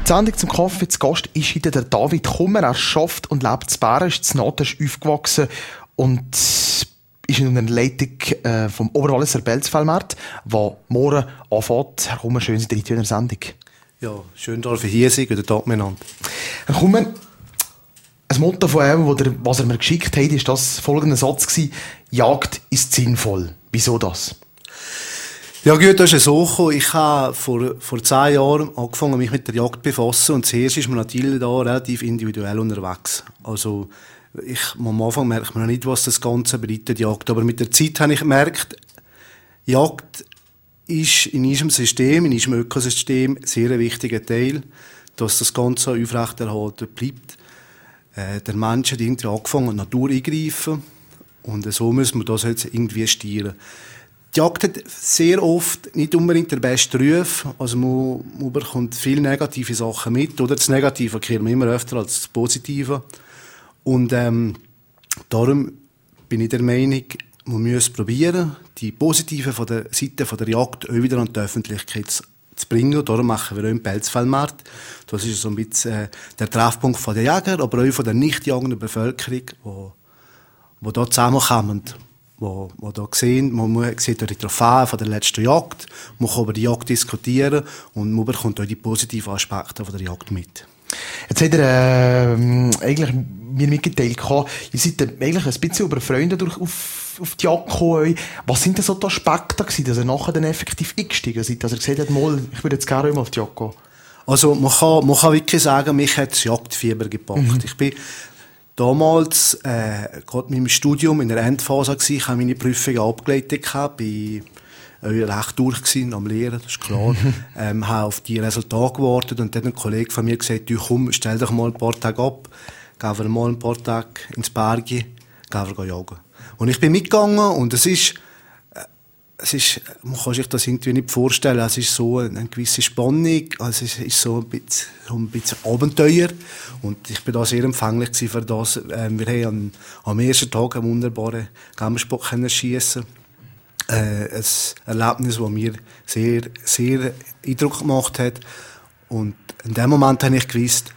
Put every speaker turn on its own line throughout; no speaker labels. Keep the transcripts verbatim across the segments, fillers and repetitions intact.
Die Sendung zum Kaffee zu Gast ist heute der David Kummer. Er schafft und lebt in Bern, ist in Naht aufgewachsen und ist in einer Leitung äh, vom Oberwalliser Belzfellmarkt, der morgen anfängt. Herr Kummer, schön, Sie sind in der Sendung.
Ja, schön, dass ich hier sein. Guten Tag miteinander.
Herr Kummer, ein Motto von ihm, was er mir geschickt hat, ist das folgende Satz gewesen: Jagd ist sinnvoll. Wieso das?
Ja gut, das ist so gekommen. Ich habe vor, vor zehn Jahren angefangen, mich mit der Jagd zu befassen. Und zuerst ist man natürlich da relativ individuell unterwegs. Also, ich, am Anfang merkt man noch nicht, was das Ganze bedeutet, Jagd. Aber mit der Zeit habe ich gemerkt, Jagd ist in unserem System, in unserem Ökosystem sehr ein wichtiger Teil, dass das Ganze aufrechterhalten bleibt. Äh, der Mensch hat irgendwie angefangen, die Natur eingreifen. Und so müssen wir das jetzt irgendwie steuern. Die Jagd hat sehr oft nicht unbedingt den besten Ruf. Also man, man bekommt viele negative Sachen mit. Oder das Negative kehren wir immer öfter als das Positive. Und ähm, darum bin ich der Meinung, man muss probieren, die Positiven von der Seite von der Jagd auch wieder an die Öffentlichkeit zu, zu bringen. Darum machen wir auch im Belzfellmarkt. Das ist so ein bisschen äh, der Treffpunkt von der Jäger, aber auch von der nicht jagenden Bevölkerung, wo, wo da zusammenkommen. Wo, wo da sehen, man sieht auch die Trophäen von der letzten Jagd, man kann über die Jagd diskutieren und man bekommt auch die positiven Aspekte von der Jagd mit.
Jetzt hat er äh, eigentlich mir mitgeteilt, ihr seid eigentlich ein bisschen über Freunde durch auf, auf die Jagd gekommen. Was sind denn so die Aspekte gewesen, dass ihr nachher dann effektiv eingestiegen seid, dass ihr gesagt habt, mal, ich würde jetzt gerne immer auf die Jagd gehen?
Also man kann, man kann wirklich sagen, mich hat das Jagdfieber gepackt. Mhm. Ich bin damals, äh, gerade mit meinem Studium in der Endphase gewesen, ich habe meine Prüfungen abgeleitet gehabt, bin äh, recht durch gewesen am Lehren, das ist klar. ähm, habe auf die Resultate gewartet und dann hat ein Kollege von mir gesagt, du komm, stell dich mal ein paar Tage ab, gehen wir mal ein paar Tage ins Berge, gehen wir jagen. Und ich bin mitgegangen und es ist, äh, es ist, man kann sich das irgendwie nicht vorstellen, es ist so eine, eine gewisse Spannung, also es ist so ein bisschen, so ein bisschen Abenteuer und ich bin da sehr empfänglich für das. Ähm, wir haben am, am ersten Tag einen wunderbaren Gammersbock schiessen. Äh, ein Erlebnis, das mir sehr, sehr Eindruck gemacht hat. Und in dem Moment habe ich gewusst,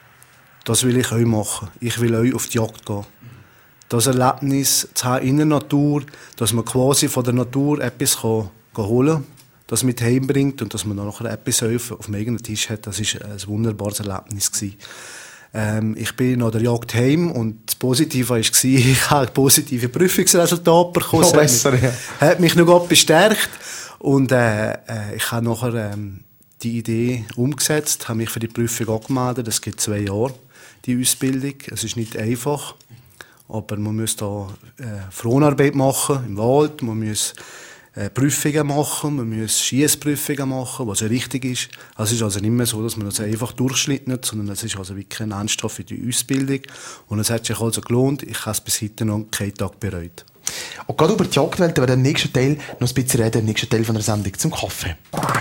das will ich euch machen. Ich will euch auf die Jagd gehen. Das Erlebnis zu haben in der Natur, dass man quasi von der Natur etwas kann, kann holen kann, das mit heimbringt und dass man dann nachher etwas auf, auf dem eigenen Tisch hat, das war ein wunderbares Erlebnis gewesen. Ähm, ich bin nach der Jagd heim und das Positive war, ich habe positive Prüfungsresultate bekommen.
Noch besser,
hat mich,
ja.
Hat mich noch Gott bestärkt und äh, äh, ich habe nachher ähm, die Idee umgesetzt, habe mich für die Prüfung angemeldet. Das geht zwei Jahre, die Ausbildung. Es ist nicht einfach, aber man muss da äh, Fronarbeit machen im Wald, man muss äh, Prüfungen machen, man muss Schiessprüfungen machen, was ja richtig ist. Es ist also nicht mehr so, dass man das einfach durchschlittert, sondern es ist also wirklich eine ernsthafte Ausbildung. Und es hat sich also gelohnt. Ich habe es bis heute noch keinen Tag bereut.
Und gerade über die Jagdwelt werden wir im nächsten Teil noch ein bisschen reden, im nächsten Teil von der Sendung zum Kaffee.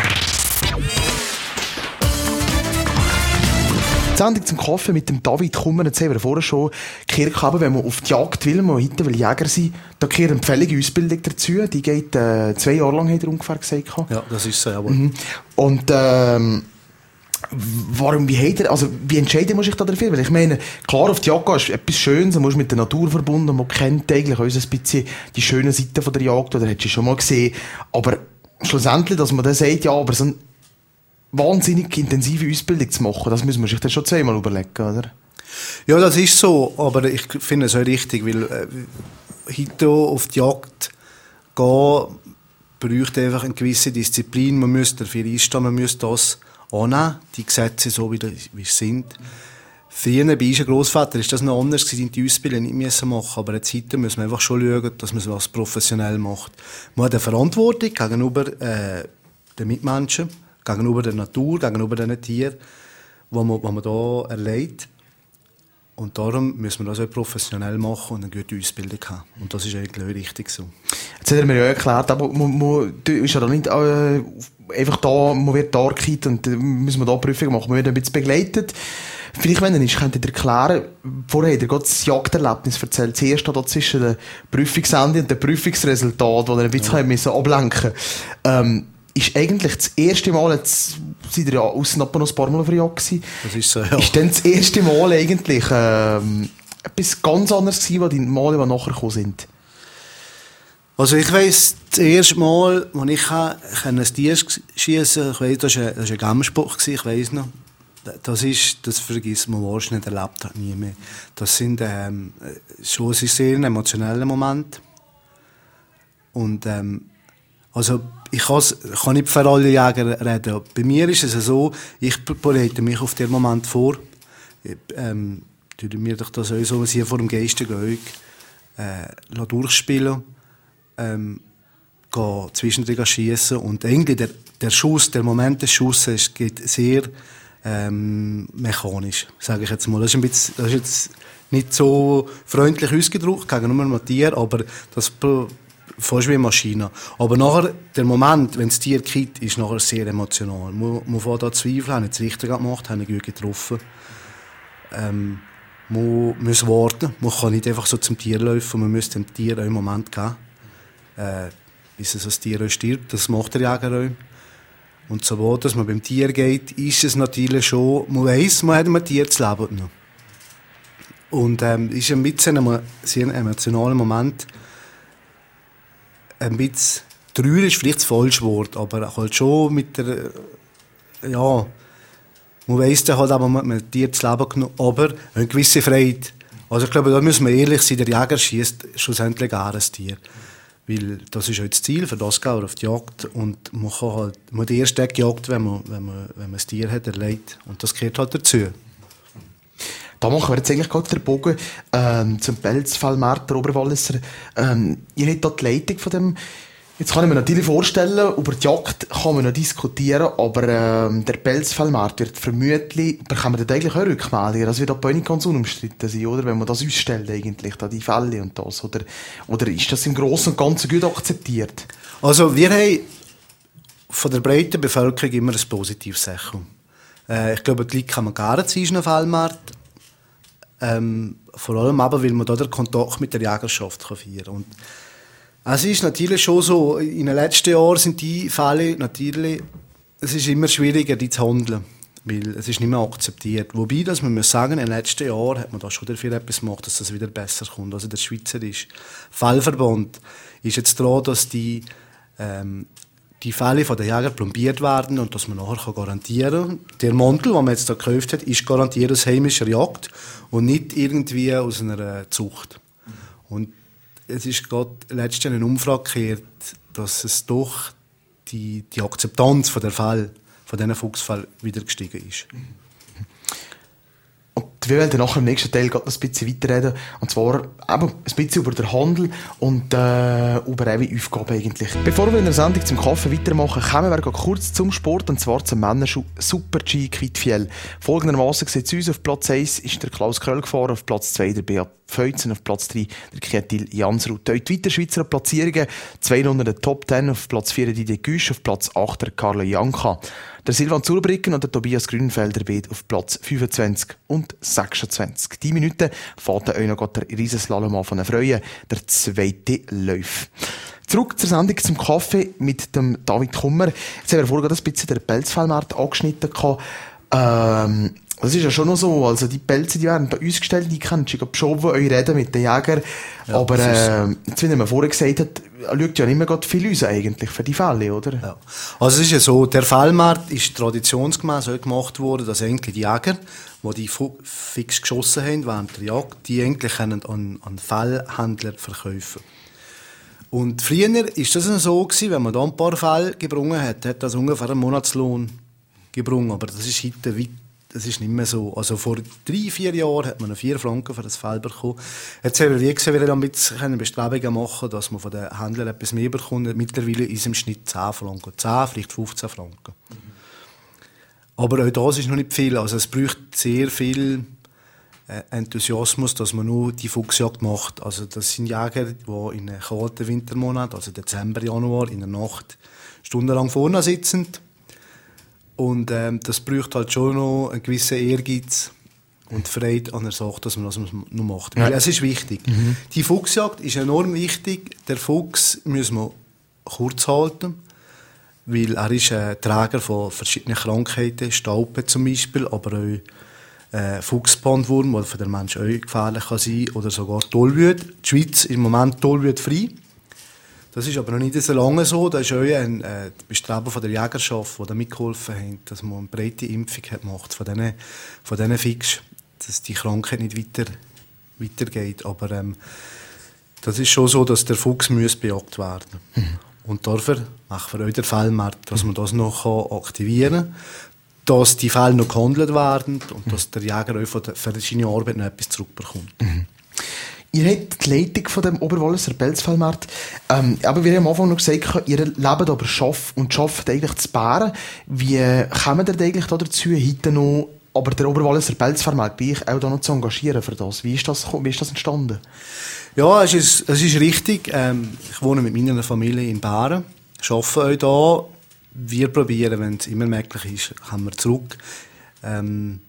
Die Sendung zum Kaffee mit dem David Kummer, jetzt haben wir vorher schon gehört, wenn man auf die Jagd will, man heute will Jäger sein, da gehört eine empfällige Ausbildung dazu, die geht äh, zwei Jahre lang, hat er ungefähr gesagt.
Ja, das ist so, jawohl.
Mhm. Und ähm, warum, wie, hat er, also, wie entscheiden muss ich da dafür? Weil ich meine, klar, auf die Jagd gehen ist etwas Schönes, man ist mit der Natur verbunden, man kennt eigentlich auch ein bisschen die schönen Seiten von der Jagd, oder hättest du schon mal gesehen, aber schlussendlich, dass man dann sagt, ja, aber so ein wahnsinnig intensive Ausbildung zu machen, das muss man sich dann schon zweimal überlegen, oder?
Ja, das ist so, aber ich finde es auch richtig, weil äh, heute auf die Jagd gehen braucht einfach eine gewisse Disziplin, man muss dafür einstehen, man muss das annehmen, die Gesetze so, wie, wie sie sind. Früher bei unserem Grossvater ist das noch anders gewesen, die Ausbildung nicht müssen machen, aber jetzt heute muss man einfach schon schauen, dass man es professionell macht. Man hat eine Verantwortung gegenüber äh, den Mitmenschen, gegenüber der Natur, gegenüber den Tieren, die man, man da erlebt. Und darum müssen wir das auch professionell machen und eine gute Ausbildung haben. Und das ist eigentlich auch richtig so.
Jetzt hat er mir ja erklärt, aber man, man ist ja da nicht äh, einfach da, man wird da gekriegt und dann müssen wir da Prüfungen machen. Man wird ein bisschen begleitet. Vielleicht, wenn er ist, könnt ihr erklären, vorher hat er gerade das Jagderlebnis erzählt, das erste da zwischen dem Prüfungsende und dem Prüfungsresultat, wo er ein bisschen ja. ablenken musste. Ähm, ist eigentlich das erste Mal, jetzt seid ihr ja aussen noch ein paar Mal auf der Jagd gewesen.
Das ist so, ja.
Ist dann das erste Mal eigentlich ähm, etwas ganz anderes gewesen, als die Male, die nachher gekommen sind?
Also ich weiss, das erste Mal, als ich ein Tier schiessen konnte, ich weiss, das war ein, ein Gammelspruch, ich weiss noch. Das ist, das vergisst man wahrscheinlich, nicht erlebt hat, nie mehr. Das sind, ähm, schon, es ist sehr ein emotioneller Moment. Und, ähm, also, ich kann nicht für alle Jäger reden. Bei mir ist es so, ich bereite mich auf den Moment vor. Ich, ähm, würde mir doch das auch so, hier vor dem Geistergeug, äh, durchspielen, ähm, gehe zwischendrin schiessen. Und irgendwie der, der Schuss, der Moment des Schusses geht sehr, ähm, mechanisch, sage ich jetzt mal. Das ist, ein bisschen, das ist jetzt nicht so freundlich ausgedrückt gegenüber einem Tier, aber das fast wie eine Maschine. Aber nachher, der Moment, wenn das Tier kippt, ist nachher sehr emotional. Man, man fängt an zu zweifeln, habe ich das Richtige gemacht, habe ich gut getroffen. Ähm, man muss warten, man kann nicht einfach so zum Tier laufen, man muss dem Tier einen Moment geben, äh, bis es das Tier auch stirbt. Das macht der Jäger auch. Und sobald dass man beim Tier geht, ist es natürlich schon, man weiss, man hat ein Tier zu leben noch. Und ähm, ist ein bisschen ein sehr emotionaler Moment. Ein bisschen traurig ist vielleicht das falsche Wort, aber halt schon mit der, ja, man weiss dann halt, man hat ein Tier zu leben genommen, aber eine gewisse Freude. Also ich glaube, da müssen wir ehrlich sein, der Jäger schießt schlussendlich gar ein Tier. Weil das ist auch das Ziel, für das geht auf die Jagd. Und man kann halt, man hat erst gejagt, wenn man, wenn man, wenn man ein Tier hat erlegt. Und das gehört halt dazu.
Da machen wir jetzt eigentlich gerade den Bogen ähm, zum Pelzfellmarkt der Oberwalliser. Ähm, ihr habt da die Leitung von dem. Jetzt kann ich mir natürlich vorstellen, über die Jagd kann man noch diskutieren, aber ähm, der Pelzfellmarkt wird vermutlich, bekommen wir da eigentlich auch Rückmeldungen, das wird auch bei nicht ganz unumstritten sein, oder? Wenn man das ausstellt eigentlich, da die Fälle und das, oder, oder ist das im Großen und Ganzen gut akzeptiert?
Also wir haben von der breiten Bevölkerung immer ein positives Echo. Äh, ich glaube, die Leute kann man gar nicht in den Fellmarkt. Ähm, vor allem aber, weil man da den Kontakt mit der Jägerschaft führen kann. Und es ist natürlich schon so, in den letzten Jahren sind die Fälle natürlich, es ist immer schwieriger, die zu handeln, weil es ist nicht mehr akzeptiert. Wobei, dass man muss sagen, in den letzten Jahren hat man da schon dafür etwas gemacht, dass das wieder besser kommt. Also der Schweizerische Fellverband ist jetzt dran, dass die, ähm, die Fälle von den Jägern plombiert werden und dass man nachher garantieren kann, der Mantel, den man jetzt da gekauft hat, ist garantiert aus heimischer Jagd und nicht irgendwie aus einer Zucht. Und es ist gerade letztens eine Umfrage gehört, dass es doch die, die Akzeptanz von der Fälle, von diesen Fuchsfällen wieder gestiegen ist.
Und wir werden nachher im nächsten Teil noch ein bisschen weiterreden. Und zwar eben ein bisschen über den Handel und äh, über eure Aufgaben eigentlich. Bevor wir in der Sendung zum Kaffee weitermachen, kommen wir kurz zum Sport, und zwar zum Männerschuh Super-G Quidfiel. Folgendermaßen sieht es aus: Auf Platz eins ist der Klaus Kröll gefahren, auf Platz zwei der Beat Feuzen, auf Platz drei der Kjetil Jansrud. Die weiteren Schweizer Platzierungen: zweihundert der Top zehn, auf Platz vier der Didier Güsch, auf Platz acht der Carlo Janka. Der Silvan Zurbrücken und der Tobias Grünfelder beide auf Platz fünfundzwanzig und sechsundzwanzig. Die Minute fährt auch noch der Riesenslalom an von den Freuen, der zweite Lauf. Zurück zur Sendung zum Kaffee mit dem David Kummer. Jetzt haben wir vorhin ein bisschen den Pelzfellmarkt angeschnitten. Ähm, das ist ja schon noch so, also die Pelze, die werden bei uns gestellt, die kennst du schon, wo euch reden mit den Jägern. Ja, aber äh, jetzt, wie man vorher gesagt hat, schaut ja nicht mehr gerade viel uns eigentlich für die Fälle, oder? Ja.
Also es ist ja so, der Fellmarkt ist traditionsgemäß so gemacht worden, dass eigentlich die Jäger, die die fix geschossen haben während der Jagd, die eigentlich an, an Fellhändler verkaufen. Und früher ist das so gewesen, wenn man da ein paar Fälle gebrungen hat, hat das ungefähr einen Monatslohn gebrungen. Aber das ist heute weit, das ist nicht mehr so. Also vor drei, vier Jahren hat man noch vier Franken für das Fell bekommen. Jetzt haben wir wie gesagt, wieder ein bisschen Bestrebungen machen, dass man von den Händlern etwas mehr bekommt. Mittlerweile ist es im Schnitt zehn Franken. zehn, vielleicht fünfzehn Franken. Mhm. Aber auch das ist noch nicht viel. Also es braucht sehr viel Enthusiasmus, dass man nur die Fuchsjagd macht. Also das sind Jäger, die in einem kalten Wintermonat, also Dezember, Januar, in der Nacht stundenlang vorne sitzen. Und ähm, das braucht halt schon noch einen gewissen Ehrgeiz und Freude an der Sache, dass man das noch macht. Weil ja. Es ist wichtig. Mhm. Die Fuchsjagd ist enorm wichtig. Der Fuchs muss man kurz halten, weil er ist äh, Träger von verschiedenen Krankheiten, Staupe zum Beispiel, aber auch äh, Fuchsbandwurm, der für den Menschen auch gefährlich kann sein, oder sogar Tollwut. Die Schweiz ist im Moment tollwutfrei. Das ist aber noch nicht so lange so. Das ist auch ein äh, Bestreben von der Jägerschaft, die da mitgeholfen hat, dass man eine breite Impfung hat gemacht von diesen, von diesen Fix, dass die Krankheit nicht weiter, weitergeht. Aber ähm, das ist schon so, dass der Fuchs muss bejagt werden muss. Mhm. Und dafür machen wir auch den Fellmarkt, dass man das noch aktivieren kann, dass die Fälle noch gehandelt werden und mhm. dass der Jäger auch von der, für seine Arbeit noch etwas zurückbekommt. Mhm.
Ihr habt die Leitung von dem Oberwalliser Pelzfellmarkt. Ähm, aber wie ich am Anfang noch gesagt habe, ihr lebt aber Schaff und arbeitet eigentlich zu Bären. Wie kommen ihr eigentlich da dazu, heute noch, aber der Oberwalliser Pelzfellmarkt bei euch auch da noch zu engagieren für das? Wie ist das, wie ist das entstanden?
Ja, es ist, es ist richtig. Ähm, ich wohne mit meiner Familie in Bären, arbeite auch da. Wir probieren, wenn es immer möglich ist, kommen wir zurück. Ähm,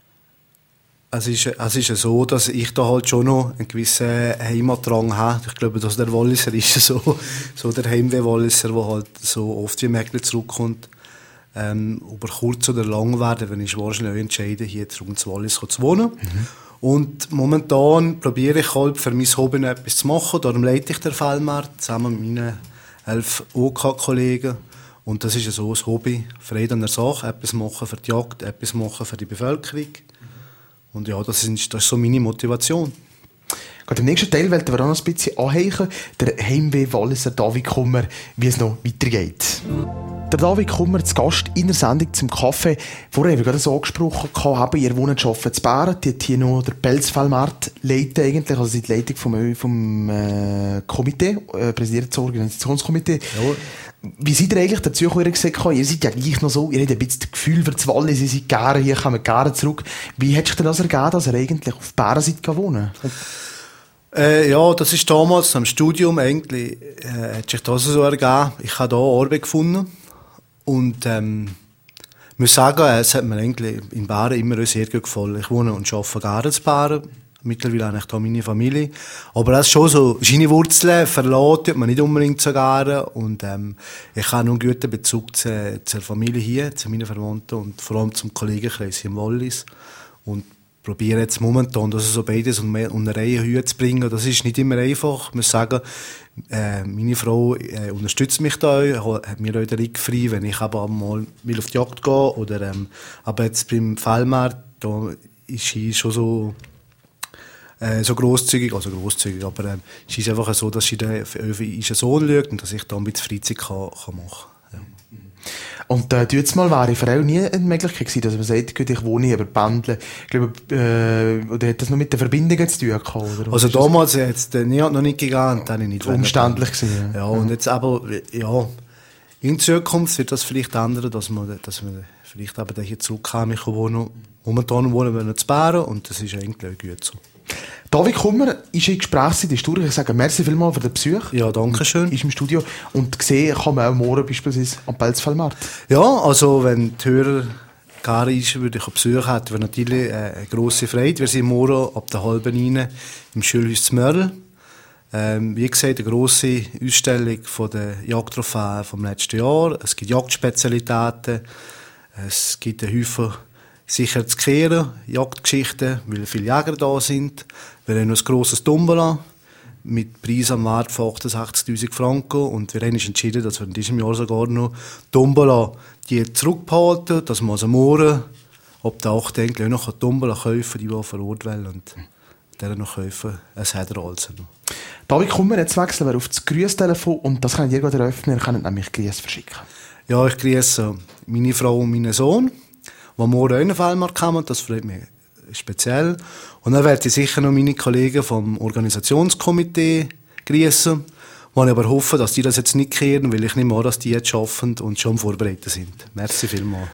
Es ist, es ist so, dass ich da halt schon noch einen gewissen Heimatdrang habe. Ich glaube, dass der Walliser ist so, so der Heimweh-Walliser, der halt so oft wie möglich zurückkommt. Ähm, über kurz oder lang werden, wenn ich wahrscheinlich auch entscheide, hier zurück ins Wallis zu wohnen. Mhm. Und momentan probiere ich halt für mein Hobby noch etwas zu machen. Darum leite ich den Fellmarkt zusammen mit meinen elf O K-Kollegen. Und das ist so ein Hobby, Freude an der Sache, etwas machen für die Jagd, etwas machen für die Bevölkerung. Und ja, das ist, das ist so meine Motivation.
Gerade im nächsten Teil wollen wir auch noch ein bisschen anheichen. Der Heimweh-Walliser David Kummer, wie es noch weitergeht. Der David Kummer, zu Gast in der Sendung zum Kaffee. Vorher haben wir gerade so angesprochen, haben, ihr wohnt und arbeitet in Bären, die hat hier noch der Pelzfellmarkt leiten eigentlich, also die Leitung vom, vom äh, Komitee, äh, präsidiert das Organisationskomitee. Ja. Wie seid ihr eigentlich dazu gekommen? Ihr gesagt, ihr seid ja gleich noch so, ihr habt ein bisschen das Gefühl für das Wallis, ihr seid gerne hier, kommen gerne zurück. Wie hat sich denn das ergeben, dass ihr eigentlich auf Bären seid gewohnt?
Äh, ja, das ist damals am Studium eigentlich, äh, hat sich das so ergeben. Ich habe hier Arbeit gefunden und ähm, ich muss sagen, es hat mir eigentlich in Bären immer sehr gut gefallen. Ich wohne und arbeite gerne in Bären. Mittlerweile habe ich hier meine Familie. Aber das ist schon so, seine Wurzeln verlassen man nicht unbedingt so gerne. Und ähm, ich habe noch einen guten Bezug zu, zur Familie hier, zu meinen Verwandten und vor allem zum Kollegenkreis hier im Wallis. Und probiere jetzt momentan, das so beides unter eine Reihe Höhe zu bringen. Das ist nicht immer einfach. Ich muss sagen, äh, meine Frau äh, unterstützt mich da, hat mir auch den Rücken frei, wenn ich aber mal will auf die Jagd gehe. Oder, ähm, aber jetzt beim Fellmarkt, da ist sie schon so, äh, so grosszügig, also grosszügig, aber ähm, es ist einfach so, dass sie da für ihren Sohn schaut und dass ich da ein bisschen Freizeit kann, kann machen kann. Ja.
Und äh, jetzt mal wäre für auch nie eine Möglichkeit gewesen, dass man sagt, gut, ich wohne hier, aber pendeln. Ich glaube, äh, oder hat das noch mit den Verbindungen zu tun gehabt? Oder?
Also damals hat es noch nicht gegangen, dann nicht.
Umständlich gewesen,
ja. Ja, und jetzt aber, ja, in Zukunft wird das vielleicht ändern, dass man, dass man vielleicht eben hier zurückkommen kann, wohnen. Momentan wohnen wir noch zu Bären und das ist eigentlich auch gut so.
David Kummer ist in Gesprächszeit ist durch. Ich sage merci vielmals für den Besuch.
Ja, danke schön.
Ist im Studio. Und gesehen kann man auch morgen beispielsweise am Pelzfellmarkt.
Ja, also wenn die Hörer gerne ist, würde ich einen Besuch hätten wir natürlich eine grosse Freude. Wir sind morgen ab der halben neun im Schulhaus zu Mörl. Ähm, wie gesagt, eine grosse Ausstellung von den Jagdtrophäen vom letzten Jahr. Es gibt Jagdspezialitäten. Es gibt einen Haufen sicher zu kehren, Jagdgeschichten, weil viele Jäger da sind. Wir haben noch ein grosses Tombola mit Preis am Wert von achtundsechzigtausend Franken und wir haben uns entschieden, dass wir in diesem Jahr sogar noch Tombola die zurückbehalten, dass wir also morgen ab der acht auch noch eine Tombola kaufen, die wir vor Ort wollen und der noch kaufen, ein Hederalzer noch.
David Kummer, jetzt wechseln wir auf das Grüßtelefon und das könnt ihr gerade eröffnen, ihr könnt nämlich Grüße verschicken.
Ja, ich grüße meine Frau und meinen Sohn, die morgen auch in den Fellmarkt kommen, das freut mich speziell. Und dann werde ich sicher noch meine Kollegen vom Organisationskomitee grüßen, wo ich aber hoffe, dass die das jetzt nicht kehren, weil ich nehme an, dass die jetzt arbeiten und schon vorbereitet sind. Merci vielmals.